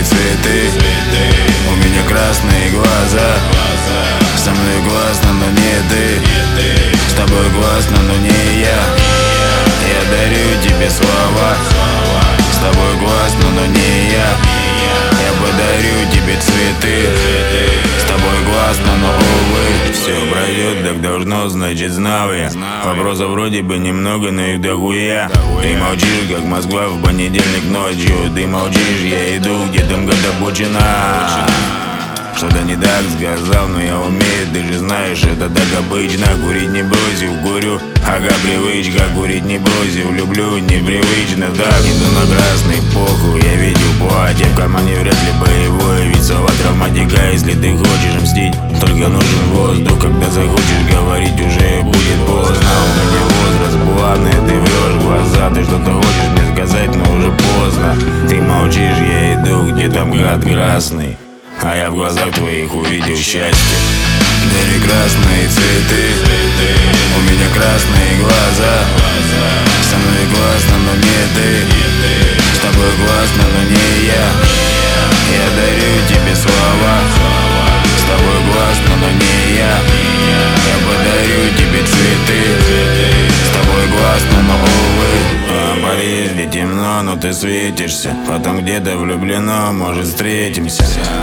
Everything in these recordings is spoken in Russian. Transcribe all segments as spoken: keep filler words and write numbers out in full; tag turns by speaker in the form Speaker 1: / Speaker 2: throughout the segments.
Speaker 1: цветы. У меня красные глаза. Со мной классно, но не ты. С тобой классно, но не я. Я дарю тебе слова. С тобой классно, но не я. Я подарю тебе цветы. С тобой классно, но увы. Все пройдет, так должно, значит знал я. Вопросов вроде бы немного, но их дохуя. Ты молчишь, как Москва в понедельник ночью. Ты молчишь, я иду, где там годобучина. Что-то не так сказал, но я умею, ты же знаешь, это так обычно. Курить не бросил, курю, ага, привычка. Курить не бросил, люблю, непривычно. Так, иду на красный, похуй, я видел платье. В кармане вряд ли боевое, ведь слова травматика. Если ты хочешь мстить, только нужен воздух. Когда захочешь говорить, уже будет поздно. У меня возраст плавный, ты врешь в глаза. Ты что-то хочешь мне сказать, но уже поздно. Ты молчишь, я иду, где там гад красный. А я в глазах твоих увидел счастье. Дари красные цветы. У меня красные глаза. Со мной классно, но не ты. С тобой классно, но не я. Я дарю тебе слова. С тобой классно, но не я. Я подарю тебе цветы. С тобой классно, но увы. В подъезде темно, но ты светишься. Потом где-то влюблено, может встретимся.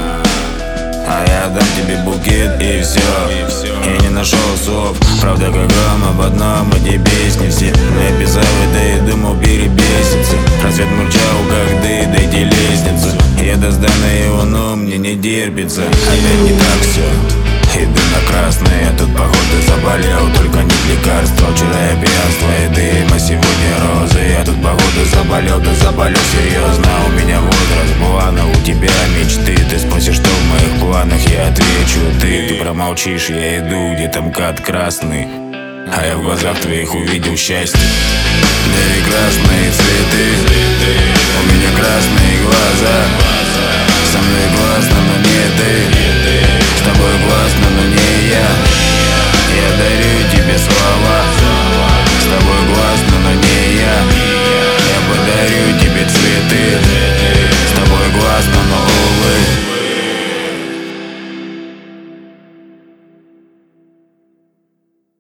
Speaker 1: А я дам тебе букет и все. Я не нашел слов, правда как гром об одном. Эти песни все написал это и думал перебеситься. Рассвет мурчал, как ты, дайте лестницу. Я достану его, но мне не терпится. Опять не так все. Иду на красный, а тут походу заболел. Только нет лекарства, вчера я пьянство и дым, а сегодня розы. Я тут походу заболел, да заболел серьезно. У меня возраст плана, у тебя мечты. Ты спросишь, что в моих планах, я отвечу ты. Ты промолчишь, я иду, где там кат красный. А я в глазах твоих увидел счастье. Дари красные цветы.